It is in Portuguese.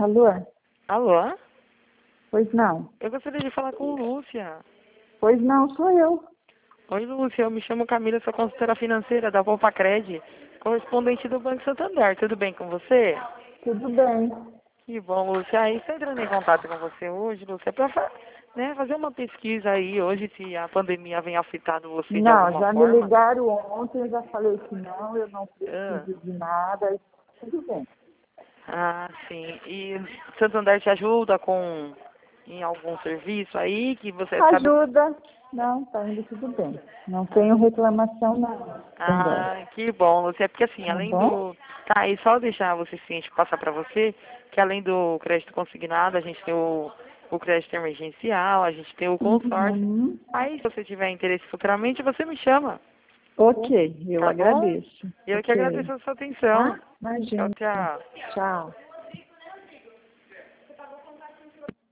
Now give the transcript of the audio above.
Alô? Alô? Pois não. Eu gostaria de falar com Lúcia. Pois não, sou eu. Oi, Lúcia. Eu me chamo Camila, sou consultora financeira da Compacred, correspondente do Banco Santander. Tudo bem com você? Tudo bem. Que bom, Lúcia. Aí, estou entrando em contato com você hoje, Lúcia, para fazer uma pesquisa aí hoje se a pandemia vem afetando você de Não, alguma já me forma. ligaram ontem, eu já falei que não, eu não Ah, preciso de nada. Tudo bem. sim. E Santander te ajuda em algum serviço aí que você sabe. Ajuda? Não, tá indo tudo bem. Não tenho reclamação, não. Também. Que bom, Lúcia. É porque assim, Tá além bom? do. Tá, e só deixar você ciente, passar para você, que além do crédito consignado, a gente tem o crédito emergencial, a gente tem o consórcio. Uhum. Aí, se você tiver interesse futuramente, você me chama, Ok, eu tá bom? agradeço. Eu que Ok. agradeço a sua Tá? atenção. Tchau, Imagina. tchau. Tchau.